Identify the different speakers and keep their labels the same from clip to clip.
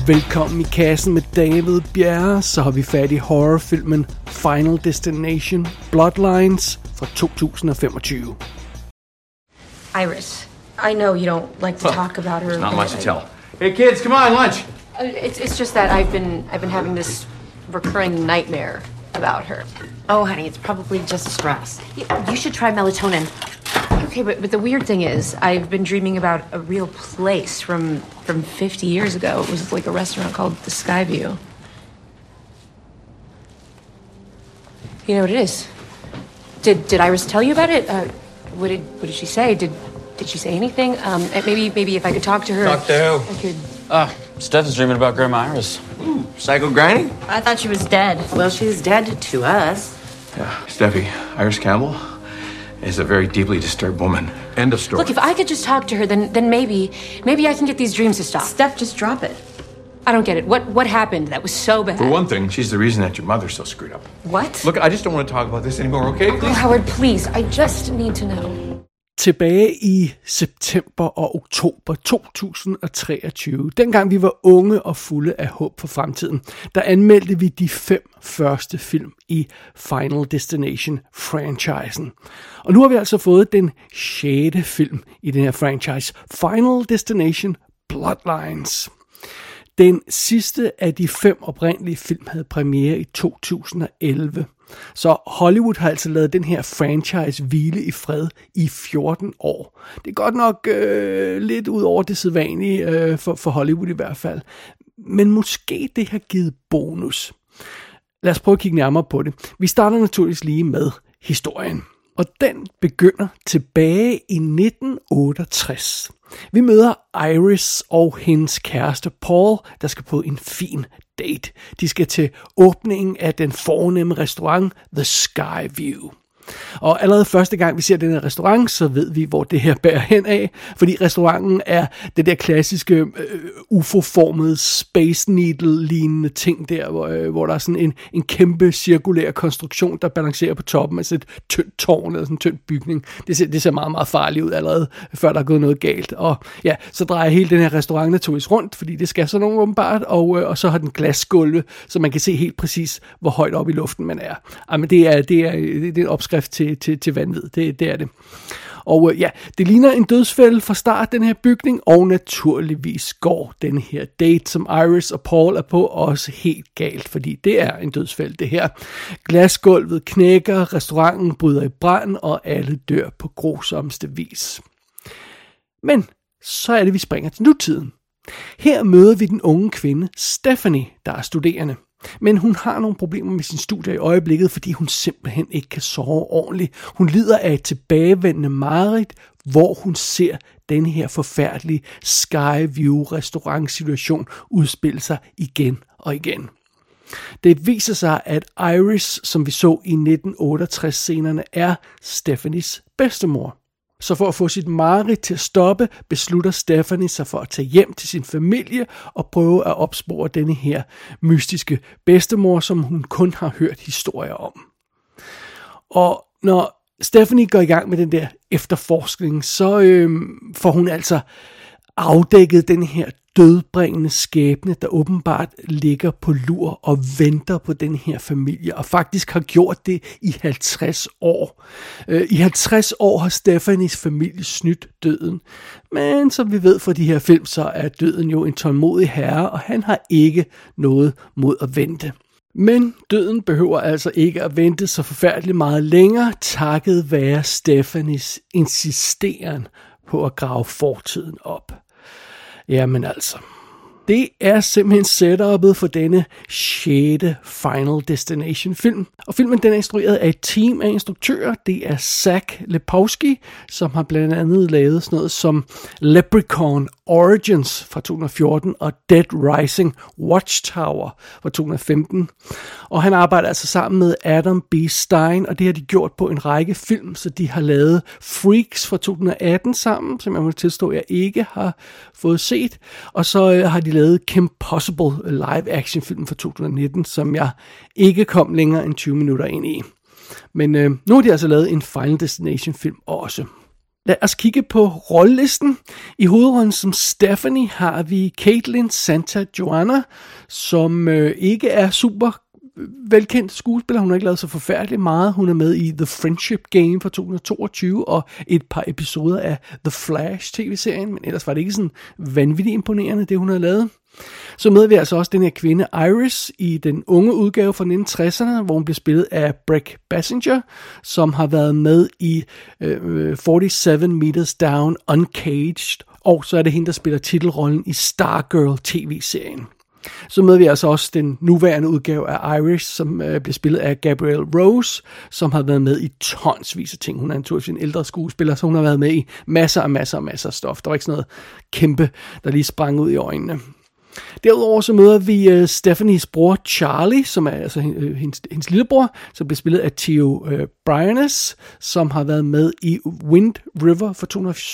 Speaker 1: Velkommen i kassen med David Bjerre, så har vi fat i horrorfilmen Final Destination Bloodlines fra 2025.
Speaker 2: Iris, I know you don't like to talk about her.
Speaker 3: There's not much to tell. Hey kids, come on, lunch.
Speaker 2: It's just that I've been having this recurring nightmare about her.
Speaker 4: Oh, honey, it's probably just stress.
Speaker 2: You should try melatonin. Okay, but the weird thing is, I've been dreaming about a real place from 50 years ago. It was like a restaurant called the Skyview. You know what it is? Did Iris tell you about it? What did she say? Did she say anything? Maybe if I could talk to her.
Speaker 3: Talk to who?
Speaker 2: I could.
Speaker 5: Steph is dreaming about Grandma Iris.
Speaker 3: Psycho Granny?
Speaker 4: I thought she was dead. Well, she's dead to us.
Speaker 3: Yeah, Steffi, Iris Campbell is a very deeply disturbed woman. End of story.
Speaker 2: Look, if I could just talk to her, then maybe I can get these dreams to stop.
Speaker 4: Steph, just drop it.
Speaker 2: I don't get it. What happened that was so bad?
Speaker 3: For one thing, she's the reason that your mother's so screwed up.
Speaker 2: What?
Speaker 3: Look, I just don't want to talk about this anymore, okay?
Speaker 2: Oh, Howard, please. I just need to know.
Speaker 1: Tilbage i september og oktober 2023, dengang vi var unge og fulde af håb for fremtiden, der anmeldte vi de 5 første film i Final Destination-franchisen. Og nu har vi altså fået den 6. film i den her franchise, Final Destination Bloodlines. Den sidste af de 5 oprindelige film havde premiere i 2011. Så Hollywood har altså lavet den her franchise hvile i fred i 14 år. Det er godt nok lidt ud over det sædvanlige for Hollywood i hvert fald. Men måske det har givet bonus. Lad os prøve at kigge nærmere på det. Vi starter naturligvis lige med historien. Og den begynder tilbage i 1968. Vi møder Iris og hendes kæreste Paul, der skal på en fin date. De skal til åbningen af den fornemme restaurant The Skyview. Og allerede første gang vi ser den her restaurant, så ved vi, hvor det her bærer hen af. Fordi restauranten er det der klassiske UFO-formede Space Needle-lignende ting der, hvor der er sådan en kæmpe cirkulær konstruktion, der balancerer på toppen af sådan et tyndt tårn eller sådan en tynd bygning. Det ser meget, meget farligt ud allerede, før der er gået noget galt. Og ja, så drejer hele den her restaurant naturligvis rundt, fordi det skal sådan nogle åbenbart, og så har den glasgulve, så man kan se helt præcis, hvor højt op i luften man er. Jamen, det er en opskrift til vanvid. Det er det. Og ja, det ligner en dødsfælde fra start, den her bygning, og naturligvis går den her date, som Iris og Paul er på, også helt galt, fordi det er en dødsfælde, det her. Glasgulvet knækker, restauranten bryder i brand, og alle dør på grusomste vis. Men så er det, vi springer til nutiden. Her møder vi den unge kvinde, Stephanie, der er studerende. Men hun har nogle problemer med sin studie i øjeblikket, fordi hun simpelthen ikke kan sove ordentligt. Hun lider af et tilbagevendende mareridt, hvor hun ser den her forfærdelige Skyview restaurantsituation udspille sig igen og igen. Det viser sig, at Iris, som vi så i 1968-scenerne, er Stephanies bedstemor. Så for at få sit mareridt til at stoppe, beslutter Stephanie sig for at tage hjem til sin familie og prøve at opspore denne her mystiske bedstemor, som hun kun har hørt historier om. Og når Stephanie går i gang med den der efterforskning, så får hun altså afdækket den her dødbringende skæbne, der åbenbart ligger på lur og venter på den her familie, og faktisk har gjort det i 50 år. I 50 år har Stephanies familie snydt døden, men som vi ved fra de her film, så er døden jo en tålmodig herre, og han har ikke noget mod at vente. Men døden behøver altså ikke at vente så forfærdeligt meget længere, takket være Stephanies insisteren på at grave fortiden op. Jamen altså, det er simpelthen setup'et for denne 6. Final Destination film. Og filmen den er instrueret af et team af instruktører. Det er Zach Lepowski, som har blandt andet lavet sådan noget som Leprechaun Origins fra 2014 og Dead Rising Watchtower fra 2015. Og han arbejder altså sammen med Adam B. Stein, og det har de gjort på en række film, så de har lavet Freaks fra 2018 sammen, som jeg må tilstå, jeg ikke har fået set. Og så har de lavet Kim Possible live-action film fra 2019, som jeg ikke kom længere end 20 minutter ind i. Men nu har de altså lavet en Final Destination film også. Lad os kigge på rollelisten. I hovedrollen som Stephanie har vi Caitlin Santa-Johanna, som ikke er super velkendt skuespiller. Hun har ikke lavet så forfærdeligt meget. Hun er med i The Friendship Game fra 2022 og et par episoder af The Flash tv-serien, men ellers var det ikke sådan vanvittigt imponerende, det hun har lavet. Så møder vi altså også den her kvinde Iris i den unge udgave fra 1960'erne, hvor hun bliver spillet af Brec Bassinger, som har været med i 47 Meters Down Uncaged, og så er det hende, der spiller titelrollen i Stargirl tv-serien. Så møder vi altså også den nuværende udgave af Iris, som bliver spillet af Gabrielle Rose, som har været med i tonsvis af ting. Hun er naturligvis en ældre skuespiller, så hun har været med i masser af stof. Der var ikke sådan noget kæmpe, der lige sprang ud i øjnene. Derudover så møder vi Stephanies bror Charlie, som er altså hendes lillebror, som bliver spillet af Theo Briones, som har været med i Wind River fra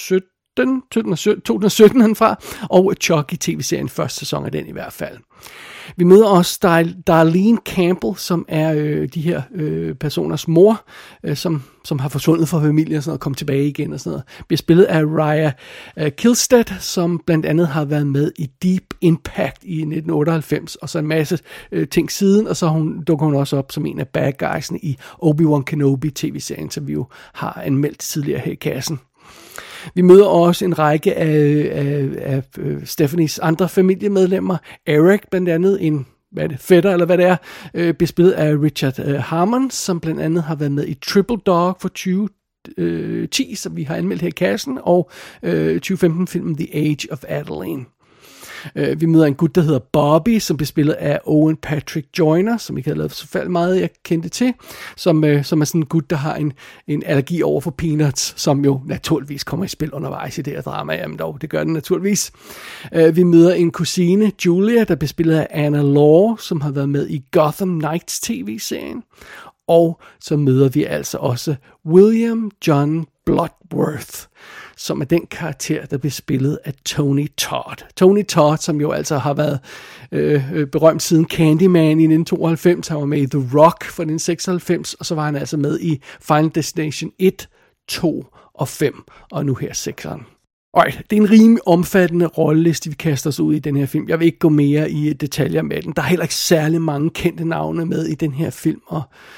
Speaker 1: 2017 han fra, og Chucky tv-serien, første sæson af den i hvert fald. Vi møder også Darlene Campbell, som er de her personers mor, som har forsvundet fra familien og sådan noget, og kommet tilbage igen og sådan noget. Bliver spillet af Raya Kilstead, som blandt andet har været med i Deep Impact i 1998, og så en masse ting siden, og så dukker hun også op som en af bad guysene i Obi-Wan Kenobi tv-serien, som vi jo har anmeldt tidligere her i kassen. Vi møder også en række af Stephanies andre familiemedlemmer. Eric, blandt andet en fætter, eller hvad det er, bliver spillet af Richard Harmon, som blandt andet har været med i Triple Dog for 2010, som vi har anmeldt her i kassen, og 2015-filmen The Age of Adeline. Vi møder en gut, der hedder Bobby, som bliver spillet af Owen Patrick Joyner, som ikke havde lavet så fald meget, jeg kendte til, som er sådan en gut, der har en allergi over for peanuts, som jo naturligvis kommer i spil undervejs i det her drama. Jamen dog, det gør den naturligvis. Vi møder en kusine, Julia, der bliver spillet af Anna Law, som har været med i Gotham Knights tv-serien. Og så møder vi altså også William John Bloodworth, som er den karakter, der bliver spillet af Tony Todd. Tony Todd, som jo altså har været berømt siden Candyman i 1992, han var med i The Rock fra 1996, og så var han altså med i Final Destination 1, 2 og 5, og nu her 6'eren. Alright, det er en rimelig omfattende rolleliste, vi kaster os ud i den her film. Jeg vil ikke gå mere i detaljer med den. Der er heller ikke særlig mange kendte navne med i den her film, og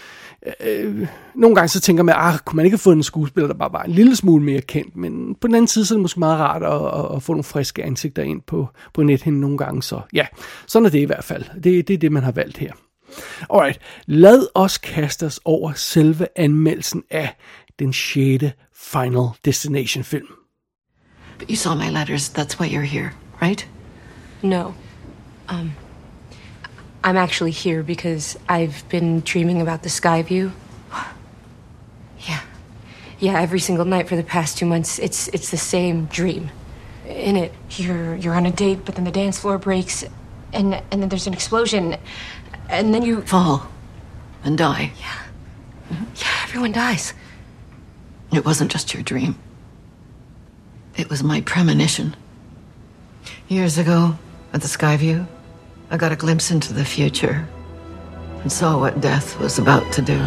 Speaker 1: nogle gange så tænker man, kunne man ikke have fået en skuespiller, der bare var en lille smule mere kendt, men på den anden side så er det måske meget rart at få nogle friske ansigter ind på nethinden nogle gange, så ja, sådan er det i hvert fald. Det er det, man har valgt her. Alright, lad os kaste os over selve anmeldelsen af den 6. Final Destination film.
Speaker 4: But you saw my letters. That's why you're here, right?
Speaker 2: No. I'm actually here because I've been dreaming about the Skyview. Yeah, every single night for the past 2 months, it's the same dream. In it, you're on a date, but then the dance floor breaks, and then there's an explosion, and then you
Speaker 4: Fall and die.
Speaker 2: Yeah, everyone dies.
Speaker 4: It wasn't just your dream. It was my premonition. Years ago, at the Skyview, I got a glimpse into the future and saw what death was about to do.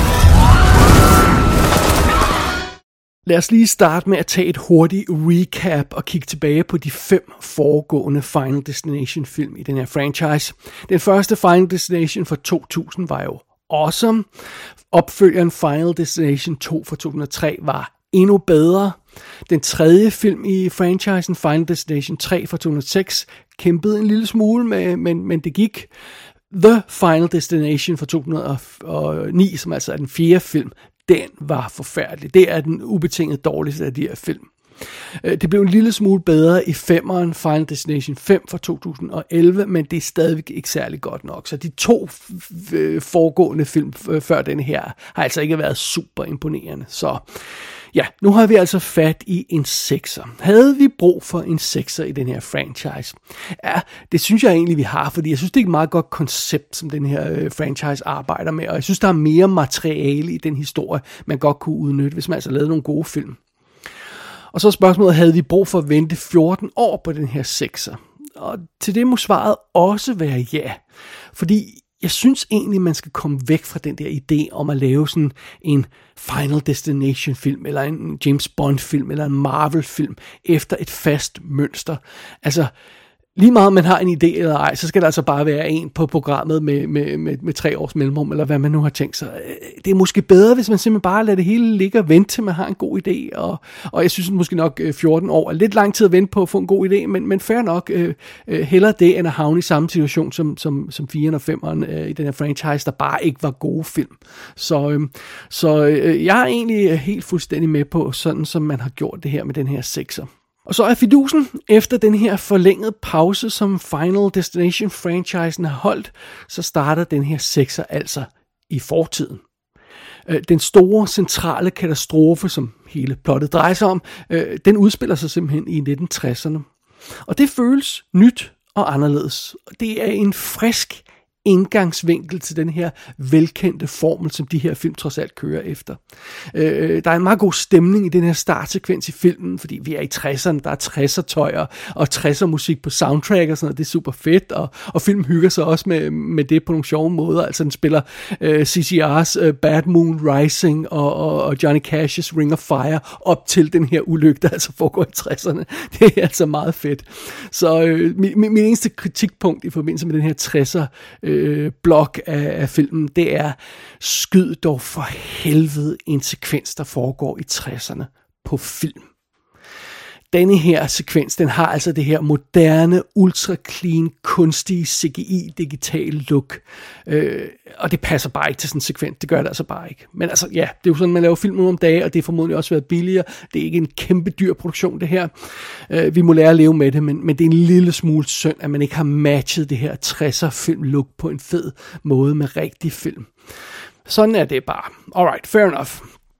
Speaker 1: Lad os lige starte med at tage et hurtigt recap og kigge tilbage på de 5 foregående Final Destination film i den her franchise. Den første Final Destination fra 2000 var jo awesome. Opfølgeren Final Destination 2 fra 2003 var endnu bedre. Den tredje film i franchisen, Final Destination 3 fra 2006, kæmpede en lille smule, men det gik. The Final Destination fra 2009, som altså er den 4. film, den var forfærdelig. Det er den ubetinget dårligste af de her film. Det blev en lille smule bedre i 5'eren, Final Destination 5 fra 2011, men det er stadigvæk ikke særlig godt nok. Så de 2 foregående film før denne her har altså ikke været super imponerende. Så ja, nu har vi altså fat i en 6'er. Havde vi brug for en 6'er i den her franchise? Ja, det synes jeg egentlig, vi har, fordi jeg synes, det er et meget godt koncept, som den her franchise arbejder med, og jeg synes, der er mere materiale i den historie, man godt kunne udnytte, hvis man altså lavede nogle gode film. Og så spørgsmålet, havde vi brug for at vente 14 år på den her 6'er? Og til det må svaret også være ja. Fordi jeg synes egentlig, man skal komme væk fra den der idé om at lave sådan en Final Destination film, eller en James Bond film, eller en Marvel film, efter et fast mønster. Altså, lige meget man har en idé eller ej, så skal der altså bare være en på programmet med 3 års mellemrum, eller hvad man nu har tænkt sig. Det er måske bedre, hvis man simpelthen bare lader det hele ligge og vente, til man har en god idé, og jeg synes måske nok 14 år er lidt lang tid at vente på at få en god idé, men fair nok, hellere det, end at havne i samme situation som 4'eren og 5'eren i den her franchise, der bare ikke var gode film. Så jeg er egentlig helt fuldstændig med på, sådan som man har gjort det her med den her 6'er. Og så er fidusen, efter den her forlængede pause, som Final Destination-franchisen har holdt, så starter den her 6'er altså i fortiden. Den store, centrale katastrofe, som hele plottet drejer sig om, den udspiller sig simpelthen i 1960'erne. Og det føles nyt og anderledes. Det er en frisk indgangsvinkel til den her velkendte formel, som de her film trods alt kører efter. Der er en meget god stemning i den her startsekvens i filmen, fordi vi er i 60'erne, der er 60'er-tøjer og 60'er-musik på soundtrack og sådan noget, det er super fedt, og filmen hygger sig også med det på nogle sjove måder, altså den spiller CCR's Bad Moon Rising og Johnny Cash's Ring of Fire op til den her ulykke, der altså foregår i 60'erne. Det er altså meget fedt. Så min eneste kritikpunkt i forbindelse med den her 60'er blok af filmen, det er, skyd dog for helvede en sekvens, der foregår i 60'erne på film. Denne her sekvens, den har altså det her moderne, ultra clean, kunstige CGI-digital look. Og det passer bare ikke til sådan en sekvens. Det gør det altså bare ikke. Men altså, ja, det er jo sådan, man laver film nogle om dage, og det har formodentlig også været billigere. Det er ikke en kæmpe dyr produktion, det her. Vi må lære at leve med det, men det er en lille smule synd, at man ikke har matchet det her 60'er film-look på en fed måde med rigtig film. Sådan er det bare. Alright, fair enough.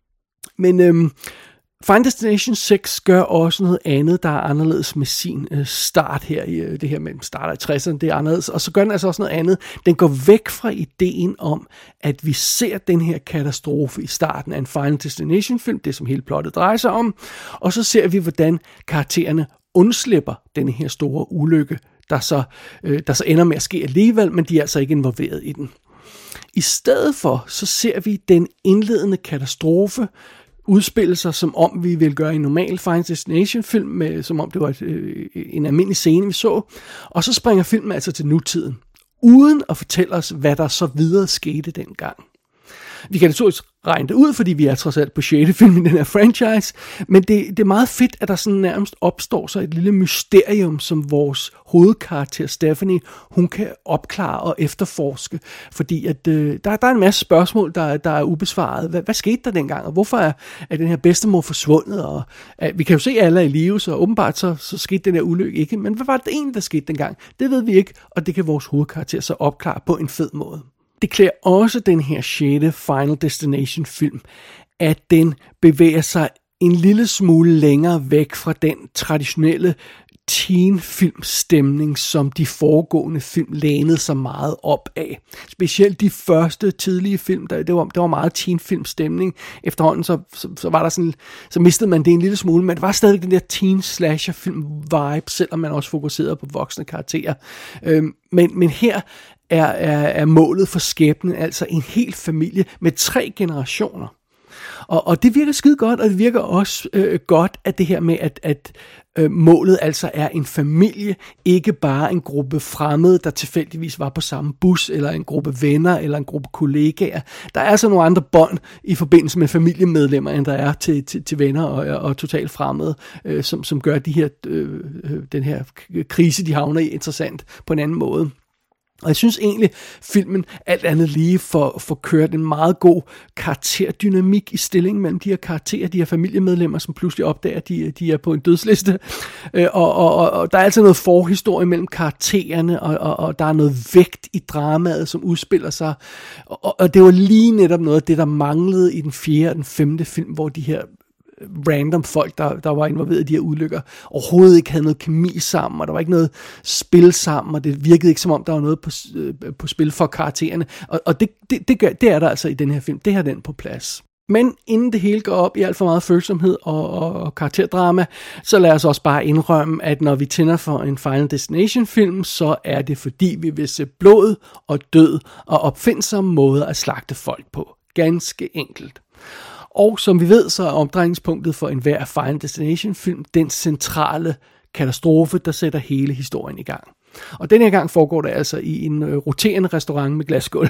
Speaker 1: Men Final Destination 6 gør også noget andet, der er anderledes med sin start her i det her med starter i 60'erne, det er anderledes, og så gør den altså også noget andet. Den går væk fra ideen om, at vi ser den her katastrofe i starten af en Final Destination film, det som hele plottet drejer sig om, og så ser vi, hvordan karaktererne undslipper denne her store ulykke, der så ender med at ske alligevel, men de er altså ikke involveret i den. I stedet for, så ser vi den indledende katastrofe udspille sig, som om vi ville gøre en normal Final Destination film, som om det var en almindelig scene, vi så, og så springer filmen altså til nutiden, uden at fortælle os, hvad der så videre skete dengang. Vi kan naturligvis regne det ud, fordi vi er trods alt på 6. film i den her franchise, men det er meget fedt, at der sådan nærmest opstår så et lille mysterium, som vores hovedkarakter Stephanie, hun kan opklare og efterforske, fordi at der er en masse spørgsmål, der er ubesvaret. Hvad skete der dengang, og hvorfor er den her bedstemor forsvundet? Og vi kan jo se, at alle er i live, så åbenbart så skete den her ulykke ikke, men hvad var det egentlig, der skete dengang? Det ved vi ikke, og det kan vores hovedkarakter så opklare på en fed måde. Det klæder også den her 6. Final Destination film, at den bevæger sig en lille smule længere væk fra den traditionelle teenfilmstemning, som de foregående film lænede sig meget op af. Specielt de første tidlige film, det var meget teenfilmstemning. Efterhånden så var der sådan, så mistede man det en lille smule, men det var stadig den der teen-slasher-film-vibe, selvom man også fokuserede på voksne karakterer. Men her er målet for skæbnen altså en hel familie med 3 generationer. Og det virker skide godt, og det virker også godt, at det her med, at målet altså er en familie, ikke bare en gruppe fremmede, der tilfældigvis var på samme bus, eller en gruppe venner, eller en gruppe kollegaer. Der er altså nogle andre bånd i forbindelse med familiemedlemmer, end der er til venner og totalt fremmede, som gør den her krise, de havner i, interessant på en anden måde. Og jeg synes egentlig, filmen alt andet lige får kørt en meget god karakterdynamik i stillingen mellem de her karakterer, de her familiemedlemmer, som pludselig opdager, at de er på en dødsliste. Og der er altså noget forhistorie mellem karaktererne, og der er noget vægt i dramaet, som udspiller sig. Og det var lige netop noget af det, der manglede i den 4. og den 5. film, hvor de her random folk, der var involveret i de her ulykker, overhovedet ikke havde noget kemi sammen, og der var ikke noget spil sammen, og det virkede ikke som om, der var noget på spil for karaktererne. Og det er der altså i den her film. Det har den på plads. Men inden det hele går op i alt for meget følsomhed og karakterdrama, så lad os også bare indrømme, at når vi tænder for en Final Destination film, så er det fordi vi vil se blod og død og opfindsomme måder at slagte folk på. Ganske enkelt. Og som vi ved, så er omdrejningspunktet for enhver Final Destination film den centrale katastrofe, der sætter hele historien i gang. Og den her gang foregår det altså i en roterende restaurant med glasgulv.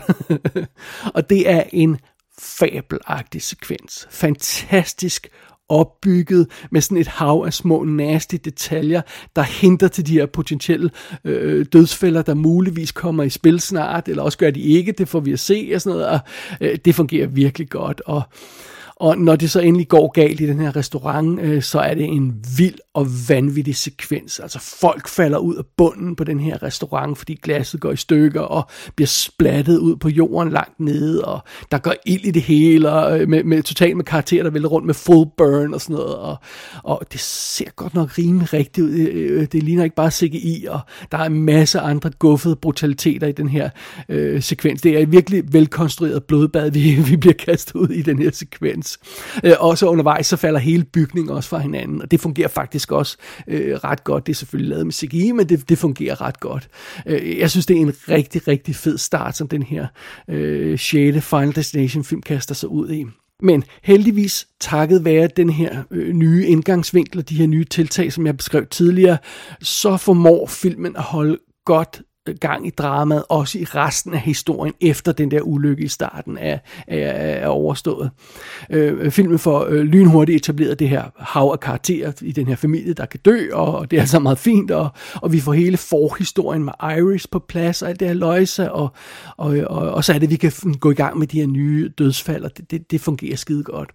Speaker 1: Og det er en fabelagtig sekvens. Fantastisk opbygget med sådan et hav af små nasty detaljer, der henter til de her potentielle dødsfælder, der muligvis kommer i spil snart, eller også gør de ikke, det får vi at se og sådan noget, og det fungerer virkelig godt. Og når det så endelig går galt i den her restaurant, så er det en vild og vanvittig sekvens. Altså folk falder ud af bunden på den her restaurant, fordi glasset går i stykker og bliver splattet ud på jorden langt nede, og der går ild i det hele, og totalt med karakterer, der vælter rundt med full burn og sådan noget. Og det ser godt nok rimelig rigtigt ud. Det ligner ikke bare CGI, og der er en masse andre guffede brutaliteter i den her sekvens. Det er et virkelig velkonstrueret blodbad, vi bliver kastet ud i den her sekvens. Og så undervejs, så falder hele bygningen også fra hinanden, og det fungerer faktisk også ret godt. Det er selvfølgelig lavet med CGI, men det fungerer ret godt. Jeg synes, det er en rigtig, rigtig fed start, som den her 6. Final Destination film kaster sig ud i. Men heldigvis, takket være den her nye indgangsvinkel og de her nye tiltag, som jeg beskrev tidligere, så formår filmen at holde godt gang i dramaet, også i resten af historien, efter den der ulykke i starten er overstået. Filmen får lynhurtigt etableret det her hav af karakterer i den her familie, der kan dø, og det er altså meget fint, og vi får hele forhistorien med Iris på plads, og alt det her løjse, og så er det, vi kan gå i gang med de her nye dødsfald, og det fungerer skide godt.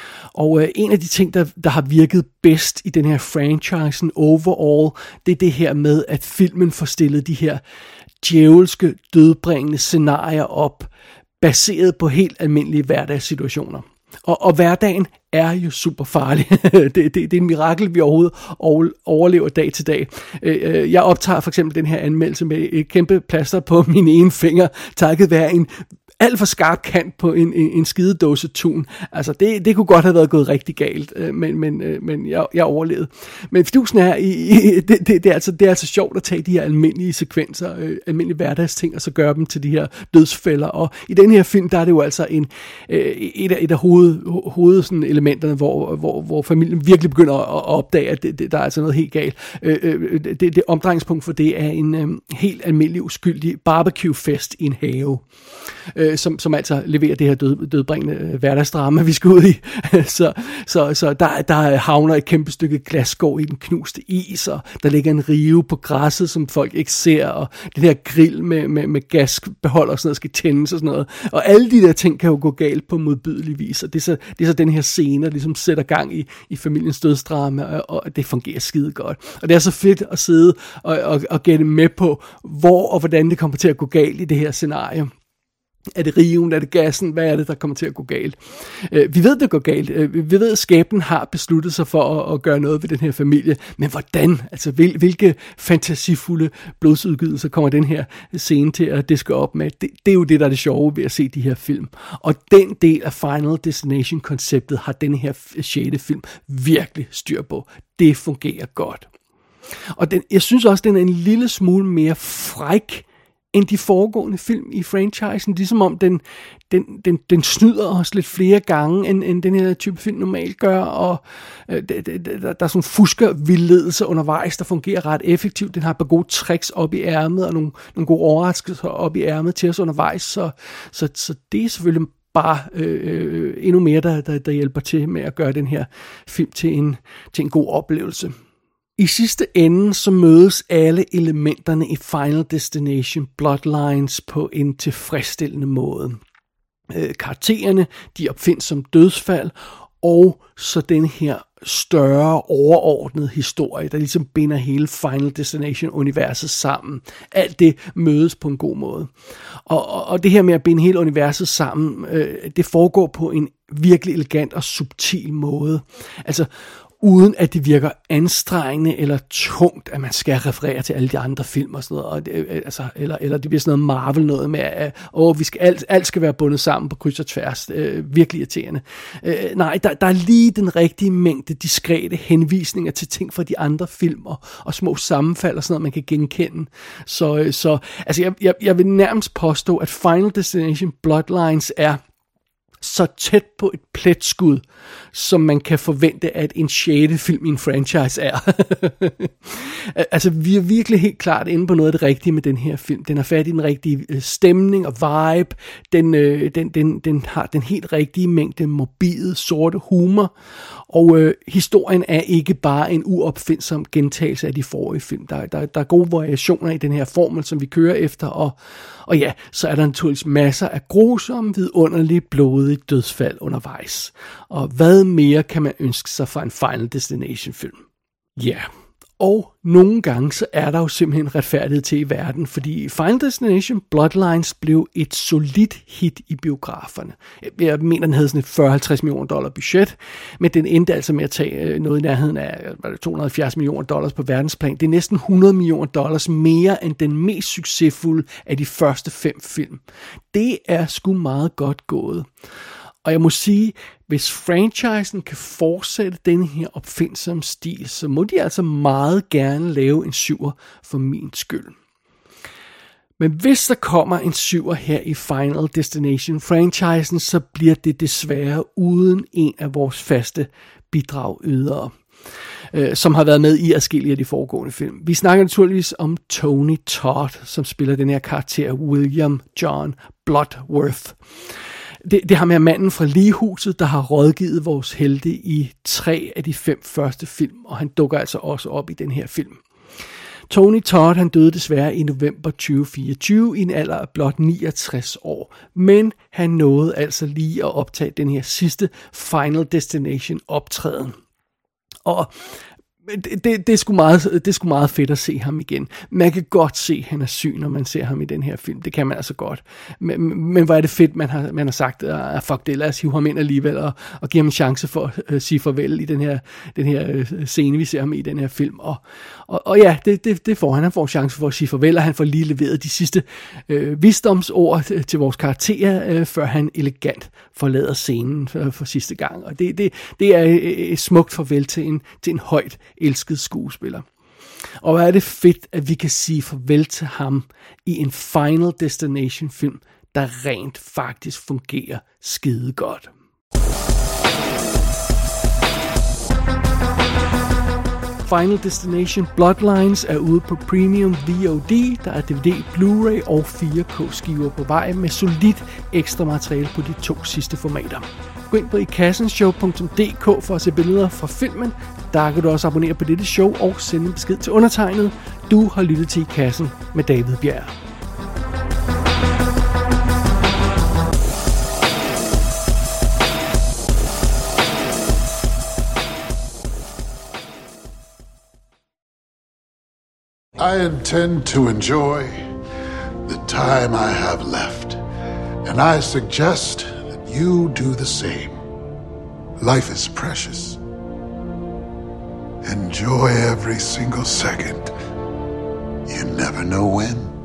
Speaker 1: Og en af de ting, der har virket bedst i den her franchise overall, det er det her med, at filmen får stillet de her djævelske, dødbringende scenarier op, baseret på helt almindelige hverdagssituationer. Og hverdagen er jo super farlig. det er en mirakel, vi overhovedet overlever dag til dag. Jeg optager for eksempel den her anmeldelse med et kæmpe plaster på min ene finger, takket være en alt for skarp kant på en skidedåse tun. Altså, det kunne godt have været gået rigtig galt, men jeg overlevede. Men fidusen er, det er altså sjovt at tage de her almindelige sekvenser, almindelige hverdagsting, og så gøre dem til de her dødsfælder. Og i den her film, der er det jo altså et af hoved sådan elementerne, hvor familien virkelig begynder at opdage, at der er altså noget helt galt. Det omdrejningspunkt for det er en helt almindelig, uskyldig barbecue-fest i en have. Som altså leverer det her dødbringende hverdagsdrama, vi skal ud i. så der havner et kæmpe stykke glasskår i den knuste is, og der ligger en rive på græsset, som folk ikke ser, og den her grill med gasbeholder og sådan noget skal tændes og sådan noget. Og alle de der ting kan jo gå galt på modbydelig vis, og det er så den her scene, der ligesom sætter gang i familiens dødsdrama, og det fungerer skide godt. Og det er så fedt at sidde og gætte med på, hvor og hvordan det kommer til at gå galt i det her scenarie. Er det riven? Er det gassen? Hvad er det, der kommer til at gå galt? Vi ved, det går galt. Vi ved, at skæbnen har besluttet sig for at gøre noget ved den her familie. Men hvordan? Altså, hvilke fantasifulde blodsudgydelser kommer den her scene til at diske op med? Det er jo det, der er det sjove ved at se de her film. Og den del af Final Destination-konceptet har den her 6. film virkelig styr på. Det fungerer godt. Og jeg synes også, den er en lille smule mere fræk end de foregående film i franchisen, ligesom om den snyder os lidt flere gange, end den her type film normalt gør, og der er sådan fusker-vildledelse undervejs, der fungerer ret effektivt. Den har et par gode tricks op i ærmet, og nogle gode overraskelser op i ærmet til os undervejs, så det er selvfølgelig bare endnu mere, der hjælper til med at gøre den her film til en god oplevelse. I sidste ende så mødes alle elementerne i Final Destination Bloodlines på en tilfredsstillende måde. Karaktererne, de opfindes som dødsfald, og så den her større overordnede historie, der ligesom binder hele Final Destination-universet sammen. Alt det mødes på en god måde. Og det her med at binde hele universet sammen, det foregår på en virkelig elegant og subtil måde. Altså, uden at det virker anstrengende eller tungt, at man skal referere til alle de andre film og sådan noget, og det, eller det bliver sådan noget Marvel noget med, at vi skal, alt skal være bundet sammen på kryds og tværs, virkelig irriterende. Nej, der er lige den rigtige mængde diskrete henvisninger til ting fra de andre film, og små sammenfald og sådan noget, man kan genkende. Så altså, jeg vil nærmest påstå, at Final Destination Bloodlines er så tæt på et pletskud, som man kan forvente, at en 6. film i en franchise er. Altså, vi er virkelig helt klart inde på noget af det rigtige med den her film. Den har fat i den rigtige stemning og vibe. Den har den helt rigtige mængde morbide, sorte humor. Og historien er ikke bare en uopfindsom gentagelse af de forrige film. Der er gode variationer i den her formel, som vi kører efter. Og ja, så er der naturligvis masser af grusomme, vidunderlige, blodige dødsfald undervejs. Og hvad mere kan man ønske sig fra en Final Destination film? Ja, og nogle gange så er der jo simpelthen retfærdighed til i verden, fordi Final Destination Bloodlines blev et solidt hit i biograferne. Jeg mener, den havde sådan et $40-50 million budget, men den endte altså med at tage noget i nærheden af $270 million på verdensplan. Det er næsten $100 million mere end den mest succesfulde af de første 5 film. Det er sgu meget godt gået. Og jeg må sige, hvis franchisen kan fortsætte den her opfindsomme stil, så må de altså meget gerne lave en 7'er for min skyld. Men hvis der kommer en 7'er her i Final Destination franchisen, så bliver det desværre uden en af vores faste bidragydere, som har været med i adskillige af de foregående film. Vi snakker naturligvis om Tony Todd, som spiller den her karakter William John Bloodworth. Det har med manden fra Ligehuset, der har rådgivet vores helte i 3 af de 5 første film, og han dukker altså også op i den her film. Tony Todd, han døde desværre i november 2024 i en alder af blot 69 år, men han nåede altså lige at optage den her sidste Final Destination optræden. Og det er sgu meget fedt at se ham igen. Man kan godt se, at han er syg, når man ser ham i den her film. Det kan man altså godt. Men hvor er det fedt, man har sagt, fuck det, lad os hive ham ind alligevel, og give ham en chance for at sige farvel i den her scene, vi ser ham i den her film. Og ja, det får han. Han får en chance for at sige farvel, og han får lige leveret de sidste visdomsord til vores karakterer, før han elegant forlader scenen for sidste gang. Og det er et smukt farvel til en højt elsket skuespiller. Og hvor er det fedt, at vi kan sige farvel til ham i en Final Destination film, der rent faktisk fungerer skide godt. Final Destination Bloodlines er ude på Premium VOD. Der er DVD, Blu-ray og 4K-skiver på vej med solidt ekstra materiale på de 2 sidste formater. Gå ind på ikassenshow.dk for at se billeder fra filmen. Der kan du også abonnere på dette show og sende en besked til undertegnet. Du har lyttet til I Kassen med David Bjerg.
Speaker 6: I intend to enjoy the time I have left, and I suggest that you do the same. Life is precious. Enjoy every single second. You never know when